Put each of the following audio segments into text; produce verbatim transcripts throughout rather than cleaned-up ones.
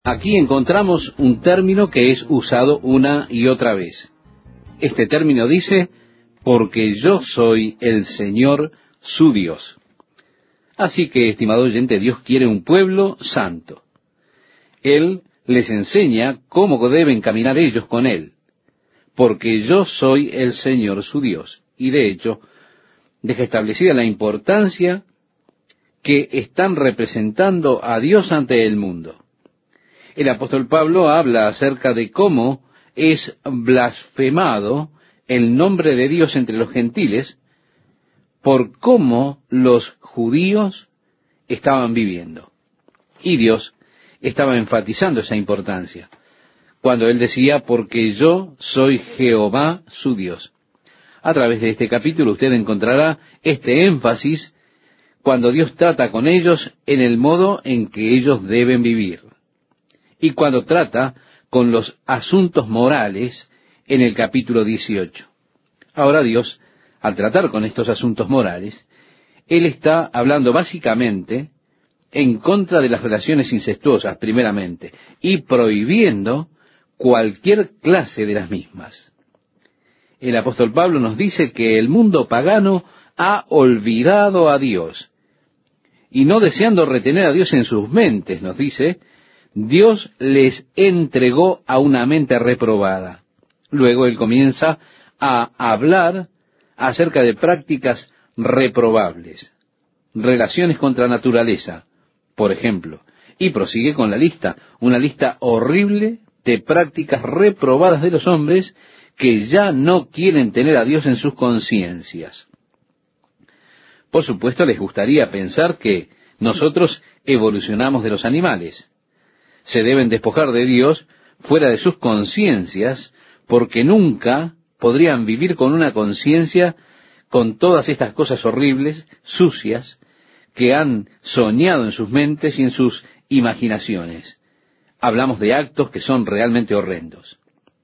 Aquí encontramos un término que es usado una y otra vez. Este término dice, porque yo soy el Señor su Dios. Así que, estimado oyente, Dios quiere un pueblo santo. Él les enseña cómo deben caminar ellos con Él, porque yo soy el Señor su Dios. Y de hecho, deja establecida la importancia que están representando a Dios ante el mundo. El apóstol Pablo habla acerca de cómo es blasfemado el nombre de Dios entre los gentiles por cómo los judíos estaban viviendo. Y Dios estaba enfatizando esa importancia cuando él decía, porque yo soy Jehová su Dios. A través de este capítulo usted encontrará este énfasis cuando Dios trata con ellos en el modo en que ellos deben vivir. Y cuando trata con los asuntos morales en el capítulo dieciocho. Ahora Dios, al tratar con estos asuntos morales, Él está hablando básicamente en contra de las relaciones incestuosas, primeramente, y prohibiendo cualquier clase de las mismas. El apóstol Pablo nos dice que el mundo pagano ha olvidado a Dios, y no deseando retener a Dios en sus mentes, nos dice, Dios les entregó a una mente reprobada. Luego él comienza a hablar acerca de prácticas reprobables, relaciones contra naturaleza, por ejemplo, y prosigue con la lista, una lista horrible de prácticas reprobadas de los hombres que ya no quieren tener a Dios en sus conciencias. Por supuesto, les gustaría pensar que nosotros evolucionamos de los animales. Se deben despojar de Dios fuera de sus conciencias, porque nunca podrían vivir con una conciencia con todas estas cosas horribles, sucias, que han soñado en sus mentes y en sus imaginaciones. Hablamos de actos que son realmente horrendos.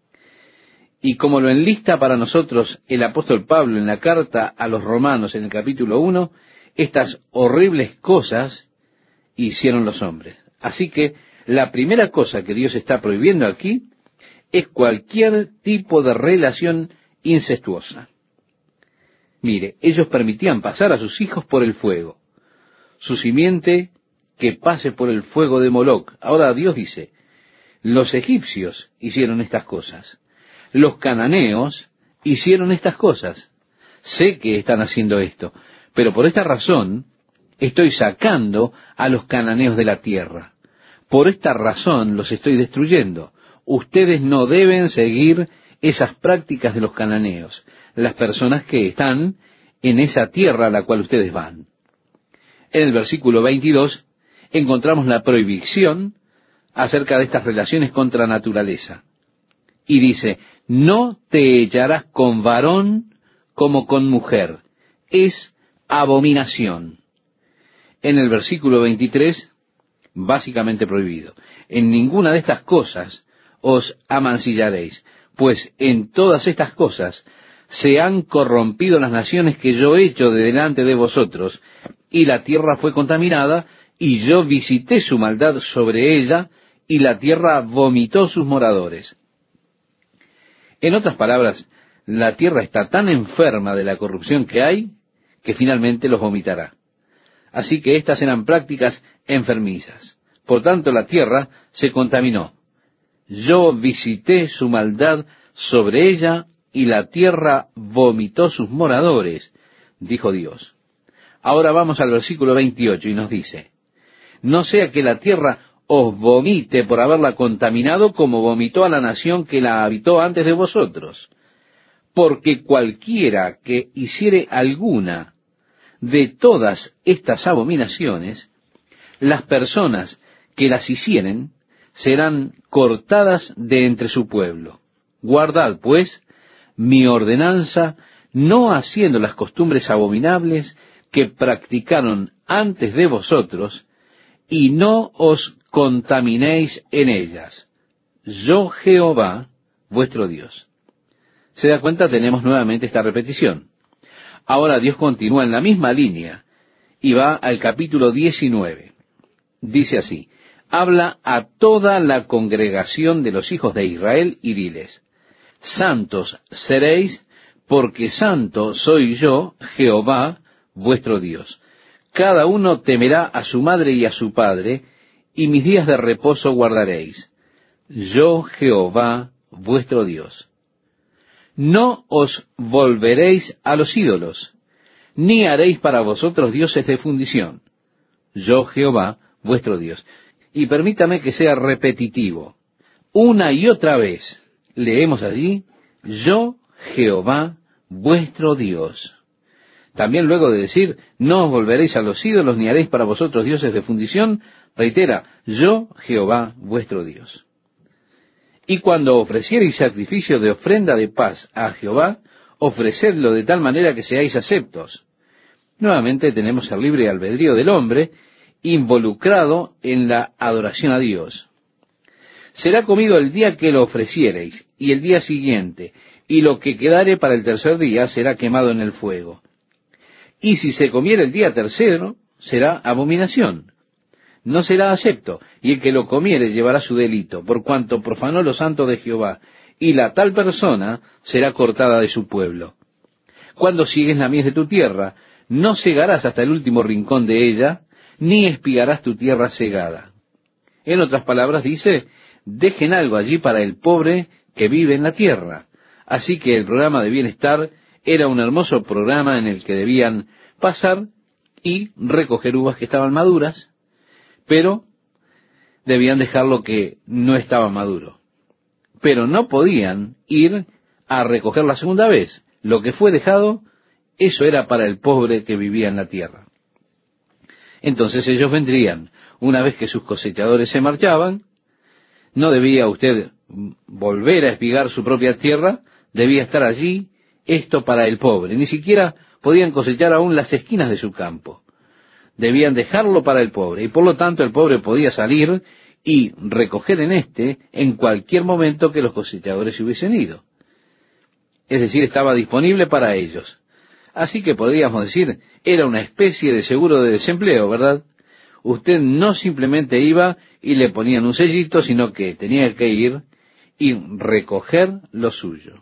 Y como lo enlista para nosotros el apóstol Pablo en la carta a los Romanos en el capítulo uno, estas horribles cosas hicieron los hombres. Así que la primera cosa que Dios está prohibiendo aquí es cualquier tipo de relación incestuosa. Mire, ellos permitían pasar a sus hijos por el fuego, su simiente que pase por el fuego de Moloc. Ahora Dios dice, los egipcios hicieron estas cosas, los cananeos hicieron estas cosas. Sé que están haciendo esto, pero por esta razón estoy sacando a los cananeos de la tierra. Por esta razón los estoy destruyendo. Ustedes no deben seguir esas prácticas de los cananeos, las personas que están en esa tierra a la cual ustedes van. En el versículo veintidós encontramos la prohibición acerca de estas relaciones contra naturaleza. Y dice, no te echarás con varón como con mujer. Es abominación. En el versículo veintitrés, básicamente prohibido. En ninguna de estas cosas os amancillaréis, pues en todas estas cosas se han corrompido las naciones que yo he hecho de delante de vosotros, y la tierra fue contaminada, y yo visité su maldad sobre ella, y la tierra vomitó sus moradores. En otras palabras, la tierra está tan enferma de la corrupción que hay, que finalmente los vomitará. Así que estas eran prácticas enfermizas. Por tanto, la tierra se contaminó. Yo visité su maldad sobre ella, y la tierra vomitó sus moradores, dijo Dios. Ahora vamos al versículo veintiocho y nos dice, no sea que la tierra os vomite por haberla contaminado como vomitó a la nación que la habitó antes de vosotros. Porque cualquiera que hiciere alguna de todas estas abominaciones, las personas que las hicieren serán cortadas de entre su pueblo. Guardad, pues, mi ordenanza, no haciendo las costumbres abominables que practicaron antes de vosotros, y no os contaminéis en ellas. Yo, Jehová, vuestro Dios. ¿Se da cuenta? Tenemos nuevamente esta repetición. Ahora Dios continúa en la misma línea y va al capítulo diecinueve. Dice así, Habla a toda la congregación de los hijos de Israel y diles, santos seréis, porque santo soy yo, Jehová, vuestro Dios. Cada uno temerá a su madre y a su padre, y mis días de reposo guardaréis. Yo, Jehová, vuestro Dios. No os volveréis a los ídolos, ni haréis para vosotros dioses de fundición. Yo, Jehová, vuestro Dios. Y permítame que sea repetitivo. Una y otra vez leemos allí, yo, Jehová, vuestro Dios. También luego de decir, no os volveréis a los ídolos, ni haréis para vosotros dioses de fundición, reitera, yo, Jehová, vuestro Dios. Y cuando ofreciereis sacrificio de ofrenda de paz a Jehová, ofrecedlo de tal manera que seáis aceptos. Nuevamente tenemos el libre albedrío del hombre involucrado en la adoración a Dios. Será comido el día que lo ofreciereis, y el día siguiente, y lo que quedare para el tercer día será quemado en el fuego. Y si se comiere el día tercero, será abominación. No será acepto, y el que lo comiere llevará su delito, por cuanto profanó lo santo de Jehová, y la tal persona será cortada de su pueblo. Cuando sigues la mies de tu tierra, no segarás hasta el último rincón de ella, ni espigarás tu tierra segada. En otras palabras dice, dejen algo allí para el pobre que vive en la tierra. Así que el programa de bienestar era un hermoso programa en el que debían pasar y recoger uvas que estaban maduras, pero debían dejar lo que no estaba maduro. Pero no podían ir a recoger la segunda vez. Lo que fue dejado, eso era para el pobre que vivía en la tierra. Entonces ellos vendrían, una vez que sus cosechadores se marchaban, no debía usted volver a espigar su propia tierra, debía estar allí, esto para el pobre. Ni siquiera podían cosechar aún las esquinas de su campo. Debían dejarlo para el pobre, y por lo tanto el pobre podía salir y recoger en éste en cualquier momento que los cosechadores se hubiesen ido. Es decir, estaba disponible para ellos. Así que podríamos decir, era una especie de seguro de desempleo, ¿verdad? Usted no simplemente iba y le ponían un sellito, sino que tenía que ir y recoger lo suyo.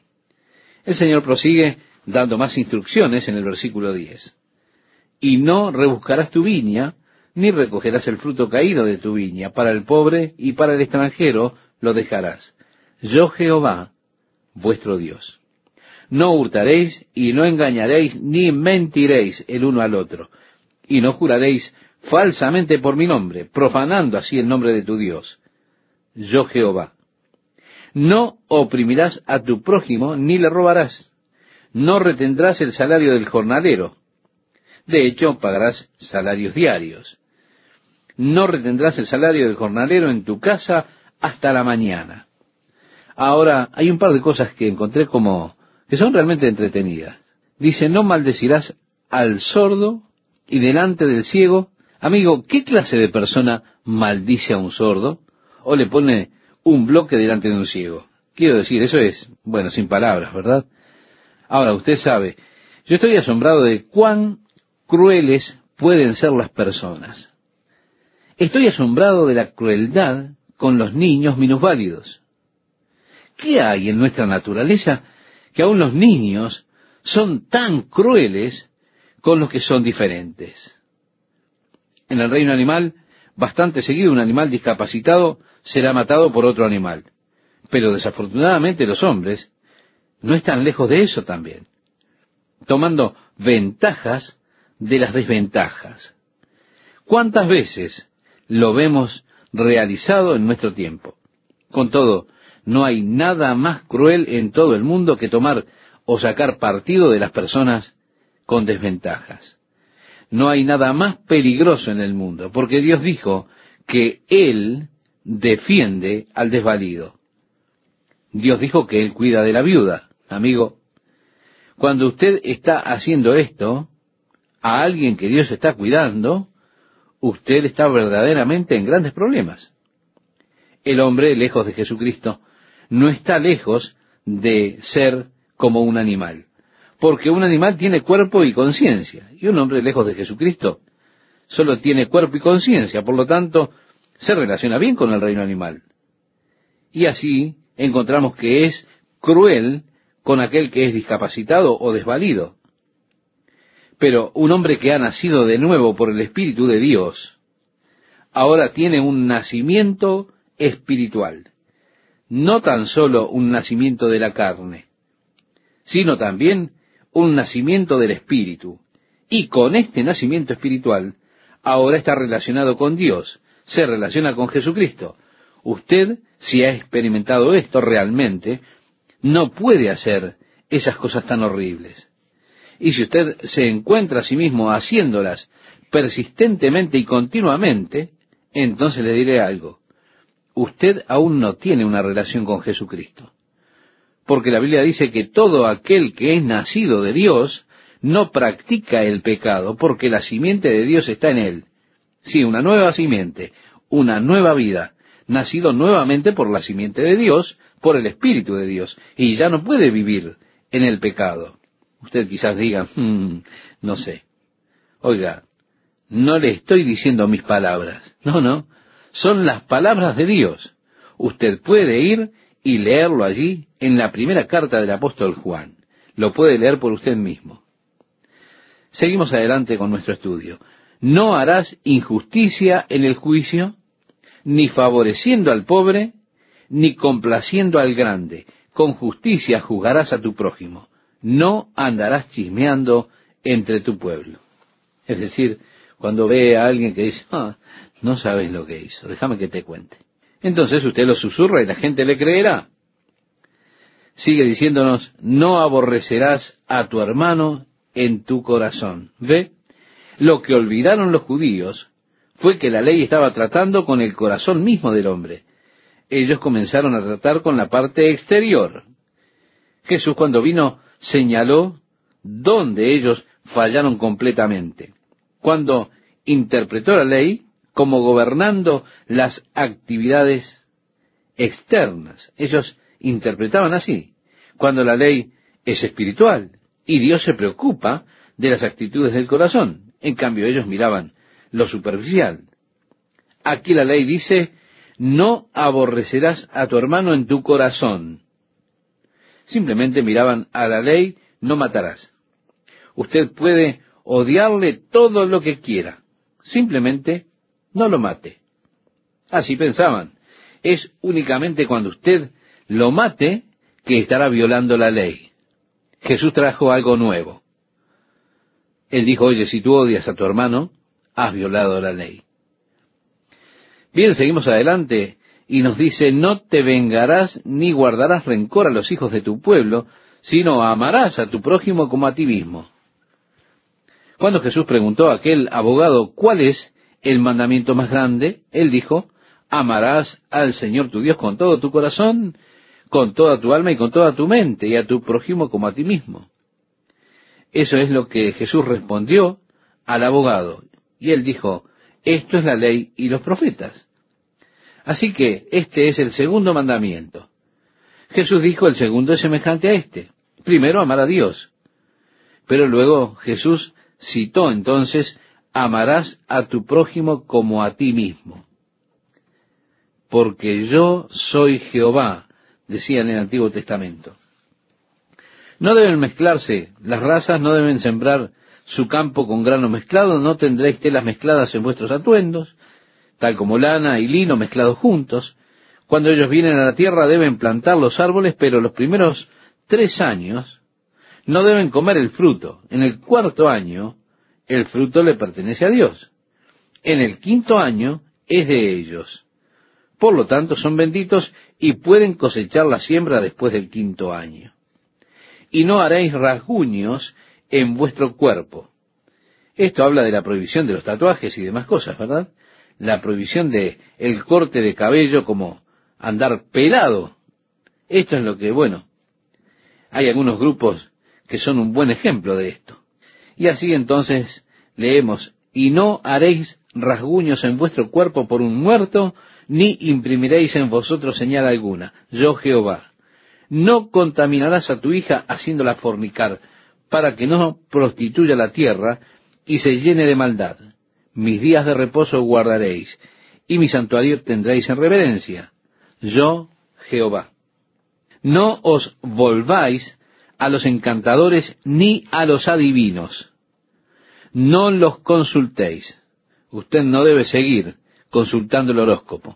El Señor prosigue dando más instrucciones en el versículo diez. Y no rebuscarás tu viña, ni recogerás el fruto caído de tu viña. Para el pobre y para el extranjero lo dejarás. Yo, Jehová, vuestro Dios. No hurtaréis y no engañaréis ni mentiréis el uno al otro. Y no juraréis falsamente por mi nombre, profanando así el nombre de tu Dios. Yo, Jehová. No oprimirás a tu prójimo ni le robarás. No retendrás el salario del jornalero. De hecho, pagarás salarios diarios. No retendrás el salario del jornalero en tu casa hasta la mañana. Ahora, hay un par de cosas que encontré como que son realmente entretenidas. Dice, no maldecirás al sordo y delante del ciego. Amigo, ¿qué clase de persona maldice a un sordo? O le pone un bloque delante de un ciego. Quiero decir, eso es, bueno, sin palabras, ¿verdad? Ahora, usted sabe, yo estoy asombrado de cuán crueles pueden ser las personas. Estoy asombrado de la crueldad con los niños minusválidos. ¿Qué hay en nuestra naturaleza que aún los niños son tan crueles con los que son diferentes? En el reino animal, bastante seguido un animal discapacitado será matado por otro animal. Pero desafortunadamente los hombres no están lejos de eso también, tomando ventajas de las desventajas. ¿Cuántas veces lo vemos realizado en nuestro tiempo? Con todo, no hay nada más cruel en todo el mundo que tomar o sacar partido de las personas con desventajas. No hay nada más peligroso en el mundo, porque Dios dijo que Él defiende al desvalido. Dios dijo que Él cuida de la viuda. Amigo, cuando usted está haciendo esto a alguien que Dios está cuidando, usted está verdaderamente en grandes problemas. El hombre, lejos de Jesucristo, no está lejos de ser como un animal, porque un animal tiene cuerpo y conciencia, y un hombre lejos de Jesucristo solo tiene cuerpo y conciencia. Por lo tanto, se relaciona bien con el reino animal. Y así encontramos que es cruel con aquel que es discapacitado o desvalido. Pero un hombre que ha nacido de nuevo por el Espíritu de Dios, ahora tiene un nacimiento espiritual. No tan solo un nacimiento de la carne, sino también un nacimiento del Espíritu. Y con este nacimiento espiritual, ahora está relacionado con Dios, se relaciona con Jesucristo. Usted, si ha experimentado esto realmente, no puede hacer esas cosas tan horribles. Y si usted se encuentra a sí mismo haciéndolas persistentemente y continuamente, entonces le diré algo. Usted aún no tiene una relación con Jesucristo. Porque la Biblia dice que todo aquel que es nacido de Dios no practica el pecado, porque la simiente de Dios está en él. Sí, una nueva simiente, una nueva vida, nacido nuevamente por la simiente de Dios, por el Espíritu de Dios, y ya no puede vivir en el pecado. Usted quizás diga, hmm, no sé. Oiga, no le estoy diciendo mis palabras. No, no. Son las palabras de Dios. Usted puede ir y leerlo allí en la primera carta del apóstol Juan. Lo puede leer por usted mismo. Seguimos adelante con nuestro estudio. No harás injusticia en el juicio, ni favoreciendo al pobre, ni complaciendo al grande. Con justicia juzgarás a tu prójimo. No andarás chismeando entre tu pueblo. Es decir, cuando ve a alguien que dice, ah, no sabes lo que hizo, déjame que te cuente. Entonces usted lo susurra y la gente le creerá. Sigue diciéndonos, no aborrecerás a tu hermano en tu corazón. ¿Ve? Lo que olvidaron los judíos fue que la ley estaba tratando con el corazón mismo del hombre. Ellos comenzaron a tratar con la parte exterior. Jesús, cuando vino, señaló dónde ellos fallaron completamente. Cuando interpretó la ley como gobernando las actividades externas. Ellos interpretaban así, cuando la ley es espiritual y Dios se preocupa de las actitudes del corazón. En cambio, ellos miraban lo superficial. Aquí la ley dice, no aborrecerás a tu hermano en tu corazón. Simplemente miraban a la ley, no matarás. Usted puede odiarle todo lo que quiera, simplemente no lo mate. Así pensaban. Es únicamente cuando usted lo mate que estará violando la ley. Jesús trajo algo nuevo. Él dijo, oye, si tú odias a tu hermano, has violado la ley. Bien, seguimos adelante y nos dice, no te vengarás ni guardarás rencor a los hijos de tu pueblo, sino amarás a tu prójimo como a ti mismo. Cuando Jesús preguntó a aquel abogado, ¿cuál es el mandamiento más grande? Él dijo, amarás al Señor tu Dios con todo tu corazón, con toda tu alma y con toda tu mente, y a tu prójimo como a ti mismo. Eso es lo que Jesús respondió al abogado. Y él dijo, esto es la ley y los profetas. Así que este es el segundo mandamiento. Jesús dijo, el segundo es semejante a este. Primero, amar a Dios. Pero luego Jesús citó entonces, amarás a tu prójimo como a ti mismo. Porque yo soy Jehová, decía en el Antiguo Testamento. No deben mezclarse las razas, no deben sembrar su campo con grano mezclado, no tendréis telas mezcladas en vuestros atuendos, tal como lana y lino mezclados juntos. Cuando ellos vienen a la tierra deben plantar los árboles, pero los primeros tres años no deben comer el fruto. En el cuarto año, el fruto le pertenece a Dios. En el quinto año, es de ellos. Por lo tanto, son benditos y pueden cosechar la siembra después del quinto año. Y no haréis rasguños en vuestro cuerpo. Esto habla de la prohibición de los tatuajes y demás cosas, ¿verdad? La prohibición de el corte de cabello como andar pelado. Esto es lo que, bueno, hay algunos grupos que son un buen ejemplo de esto. Y así entonces leemos, y no haréis rasguños en vuestro cuerpo por un muerto, ni imprimiréis en vosotros señal alguna. Yo Jehová. No contaminarás a tu hija haciéndola fornicar, para que no prostituya la tierra y se llene de maldad. Mis días de reposo guardaréis, y mi santuario tendréis en reverencia. Yo, Jehová. No os volváis a los encantadores ni a los adivinos. No los consultéis. Usted no debe seguir consultando el horóscopo,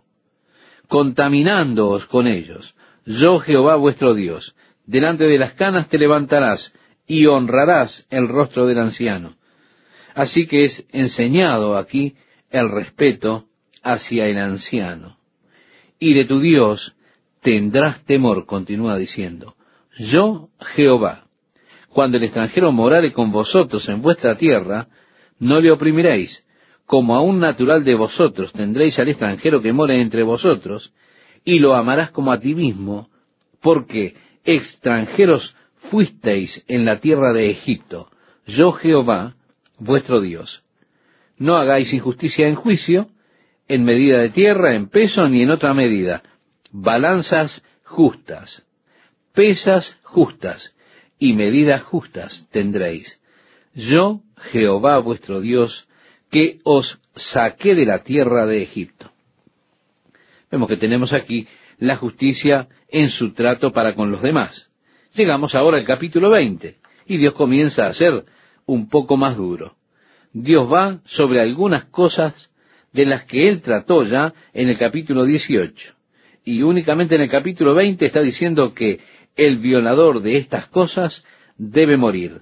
contaminándoos con ellos. Yo, Jehová vuestro Dios, delante de las canas te levantarás y honrarás el rostro del anciano. Así que es enseñado aquí el respeto hacia el anciano. Y de tu Dios tendrás temor, continúa diciendo. Yo, Jehová, cuando el extranjero morare con vosotros en vuestra tierra, no le oprimiréis, como a un natural de vosotros tendréis al extranjero que more entre vosotros, y lo amarás como a ti mismo, porque extranjeros fuisteis en la tierra de Egipto. Yo, Jehová, vuestro Dios. No hagáis injusticia en juicio, en medida de tierra, en peso, ni en otra medida. Balanzas justas, pesas justas y medidas justas tendréis. Yo, Jehová vuestro Dios, que os saqué de la tierra de Egipto. Vemos que tenemos aquí la justicia en su trato para con los demás. Llegamos ahora al capítulo veinte, y Dios comienza a ser un poco más duro. Dios va sobre algunas cosas de las que Él trató ya en el capítulo dieciocho. Y únicamente en el capítulo veinte está diciendo que el violador de estas cosas debe morir.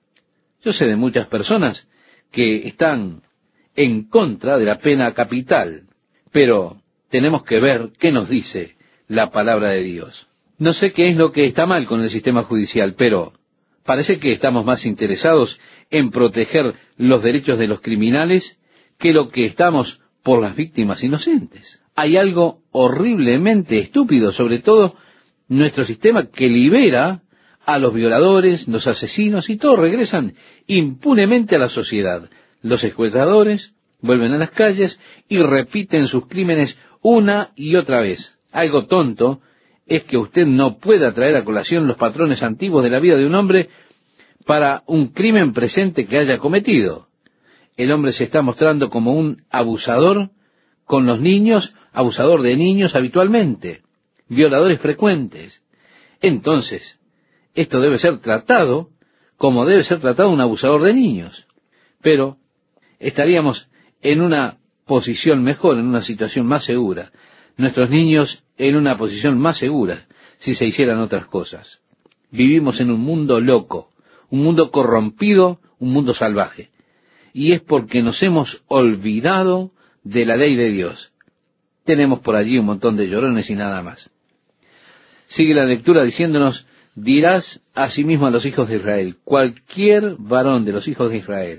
Yo sé de muchas personas que están en contra de la pena capital, pero tenemos que ver qué nos dice la palabra de Dios. No sé qué es lo que está mal con el sistema judicial, pero parece que estamos más interesados en proteger los derechos de los criminales que lo que estamos por las víctimas inocentes. Hay algo horriblemente estúpido, sobre todo nuestro sistema, que libera a los violadores, los asesinos, y todos regresan impunemente a la sociedad. Los secuestradores vuelven a las calles y repiten sus crímenes una y otra vez. Algo tonto es que usted no pueda traer a colación los patrones antiguos de la vida de un hombre para un crimen presente que haya cometido. El hombre se está mostrando como un abusador con los niños, abusador de niños habitualmente, violadores frecuentes. Entonces, esto debe ser tratado como debe ser tratado un abusador de niños. Pero estaríamos en una posición mejor, en una situación más segura. Nuestros niños en una posición más segura si se hicieran otras cosas. Vivimos en un mundo loco, un mundo corrompido, un mundo salvaje. Y es porque nos hemos olvidado de la ley de Dios. Tenemos por allí un montón de llorones y nada más. Sigue la lectura diciéndonos: dirás asimismo a los hijos de Israel, cualquier varón de los hijos de Israel,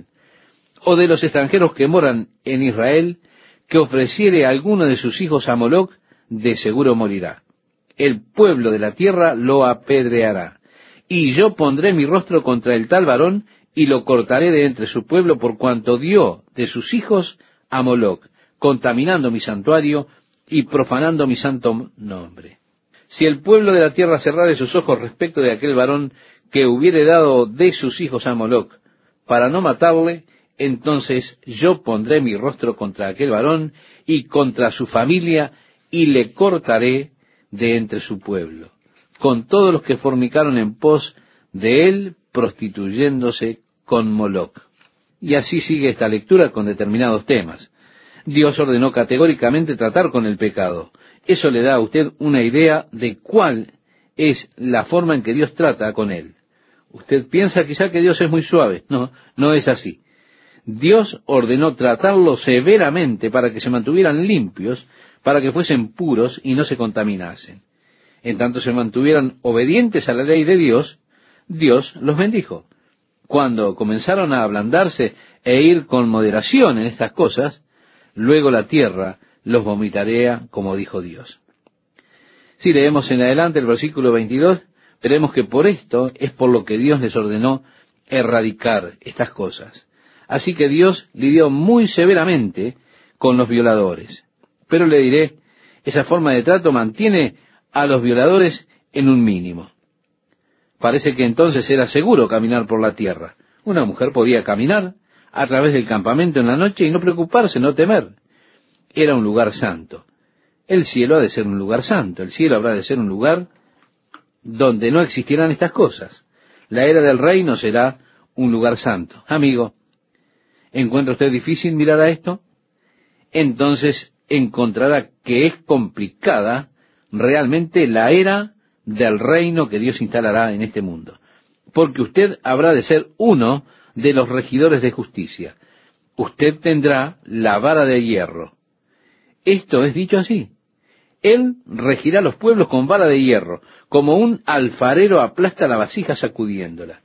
o de los extranjeros que moran en Israel, que ofreciere a alguno de sus hijos a Moloc, de seguro morirá. El pueblo de la tierra lo apedreará. Y yo pondré mi rostro contra el tal varón, y lo cortaré de entre su pueblo, por cuanto dio de sus hijos a Moloc, contaminando mi santuario y profanando mi santo nombre. Si el pueblo de la tierra cerrare sus ojos respecto de aquel varón que hubiere dado de sus hijos a Moloc, para no matarle, entonces yo pondré mi rostro contra aquel varón y contra su familia, y le cortaré de entre su pueblo, con todos los que fornicaron en pos de él, prostituyéndose con Moloc. Y así sigue esta lectura con determinados temas. Dios ordenó categóricamente tratar con el pecado. Eso le da a usted una idea de cuál es la forma en que Dios trata con él. Usted piensa quizá que Dios es muy suave. No, no es así. Dios ordenó tratarlo severamente para que se mantuvieran limpios, para que fuesen puros y no se contaminasen. En tanto se mantuvieran obedientes a la ley de Dios, Dios los bendijo. Cuando comenzaron a ablandarse e ir con moderación en estas cosas, luego la tierra los vomitarea, como dijo Dios. Si leemos en adelante el versículo veintidós, veremos que por esto es por lo que Dios les ordenó erradicar estas cosas. Así que Dios lidió muy severamente con los violadores. Pero le diré, esa forma de trato mantiene a los violadores en un mínimo. Parece que entonces era seguro caminar por la tierra. Una mujer podía caminar a través del campamento en la noche y no preocuparse, no temer. era un lugar santo. El cielo ha de ser un lugar santo. El cielo habrá de ser un lugar donde no existirán estas cosas. La era del reino será un lugar santo. Amigo, ¿encuentra usted difícil mirar a esto? Entonces encontrará que es complicada realmente la era del reino que Dios instalará en este mundo. Porque usted habrá de ser uno de los regidores de justicia. Usted tendrá la vara de hierro. Esto es dicho así. Él regirá los pueblos con vara de hierro, como un alfarero aplasta la vasija sacudiéndola.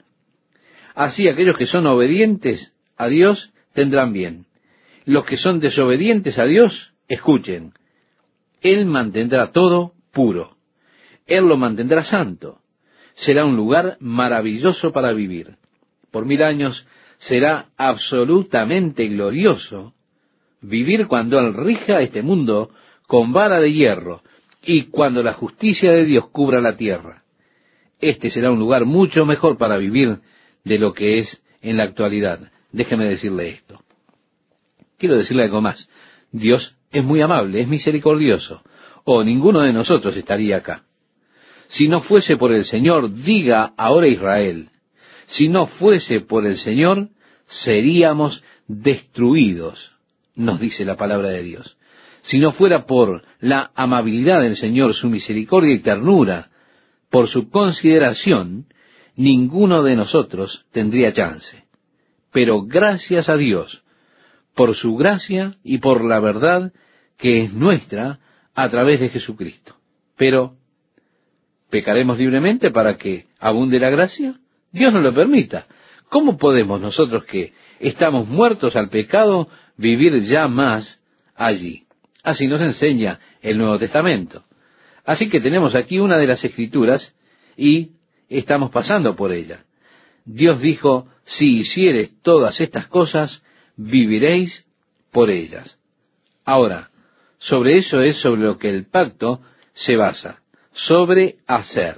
Así aquellos que son obedientes a Dios tendrán bien. Los que son desobedientes a Dios, escuchen. Él mantendrá todo puro. Él lo mantendrá santo. Será un lugar maravilloso para vivir. Por mil años será absolutamente glorioso vivir cuando Él rija este mundo con vara de hierro y cuando la justicia de Dios cubra la tierra. Este será un lugar mucho mejor para vivir de lo que es en la actualidad. Déjeme decirle esto. Quiero decirle algo más. Dios es muy amable, es misericordioso. O ninguno de nosotros estaría acá. Si no fuese por el Señor, diga ahora Israel, si no fuese por el Señor, seríamos destruidos, nos dice la palabra de Dios. Si no fuera por la amabilidad del Señor, su misericordia y ternura, por su consideración, ninguno de nosotros tendría chance. Pero gracias a Dios, por su gracia y por la verdad que es nuestra a través de Jesucristo. Pero, ¿pecaremos libremente para que abunde la gracia? Dios no lo permita. ¿Cómo podemos nosotros que estamos muertos al pecado vivir ya más allí? Así nos enseña el Nuevo Testamento. Así que tenemos aquí una de las Escrituras y estamos pasando por ella. Dios dijo, si hicieres todas estas cosas, viviréis por ellas. Ahora, sobre eso es sobre lo que el pacto se basa, sobre hacer.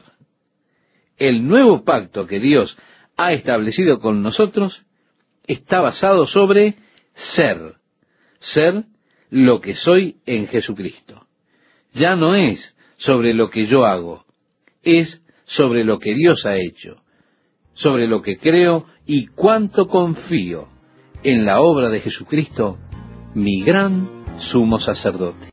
El nuevo pacto que Dios ha establecido con nosotros está basado sobre ser, ser lo que soy en Jesucristo. Ya no es sobre lo que yo hago, es sobre lo que Dios ha hecho, sobre lo que creo y cuánto confío en la obra de Jesucristo, mi gran sumo sacerdote.